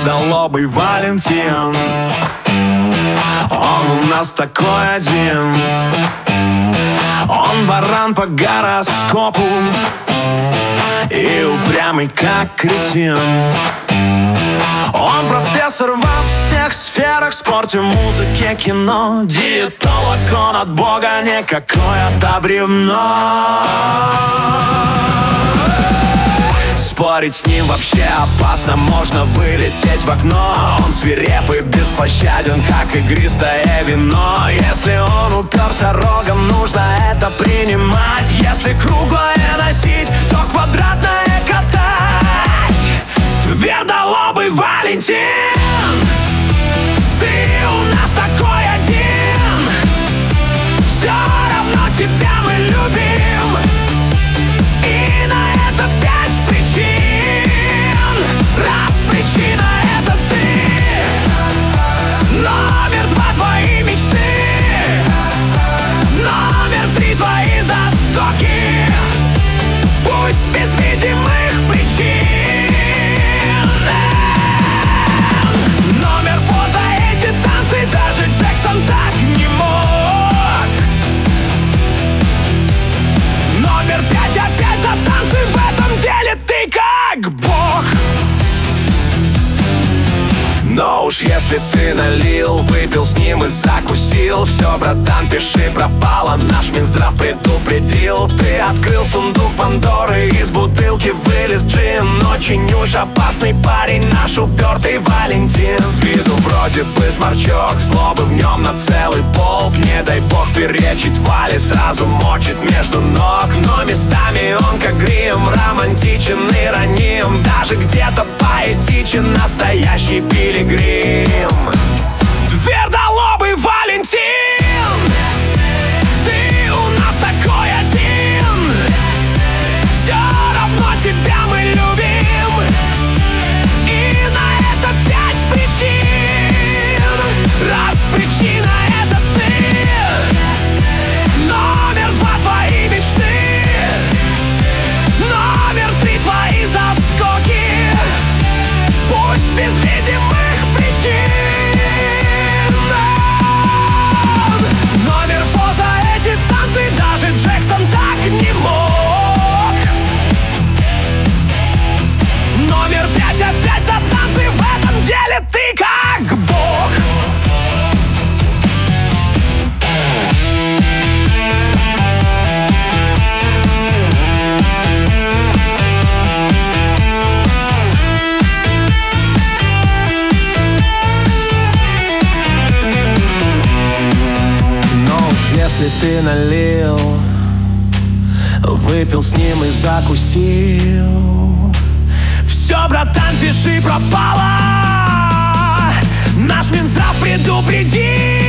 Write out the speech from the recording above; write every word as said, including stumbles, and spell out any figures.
твердолобый Валентин. Он у нас такой один. Он баран по гороскопу и упрямый как кретин. Он профессор во всех сферах: спорте, музыке, кино. Диетолог, он от Бога не какое-то бревно. Спорить с ним вообще опасно, можно вылететь в окно. Он свирепый, беспощаден, как игристое вино. Если он уперся рогом, нужно это принимать. Если круглое носить, то квадратное катать. Твердолобый Валентин, ты у нас такой один. Все равно тебя мы любим, и на это пять причин. Раз причина — это ты, номер два — твои мечты, номер три — твои заскоки. Пусть без видимых причин. Номер фо за эти танцы даже Джексон так не мог. Номер пять опять за танцы, в этом деле ты как бог. Но уж если ты налил, выпил с ним и закусил, все, братан, пиши пропало, наш Минздрав предупредил. Ты открыл сундук Пандоры, из бутылки вылез джин. Очень уж опасный парень наш упертый Валентин. С виду вроде бы сморчок, злобы в нем на целый полк. Не дай бог перечить Вале, сразу мочит между ног. Но местами он как грим, романтичен и раним, даже где-то поэтичен, настоящий пилигрим. Твердолобый Валентин, ты у нас такой один. Все равно тебя мы любим, и на это пять причин. Раз причина — это ты, номер два — твои мечты, номер три — твои заскоки. Пусть без видимых причин. Номер фо за эти танцы даже Джексон так не мог. Номер пять опять за танцы, в этом деле ты как бог. Если ты налил, выпил с ним и закусил, все, братан, пиши пропало, наш Минздрав предупредил.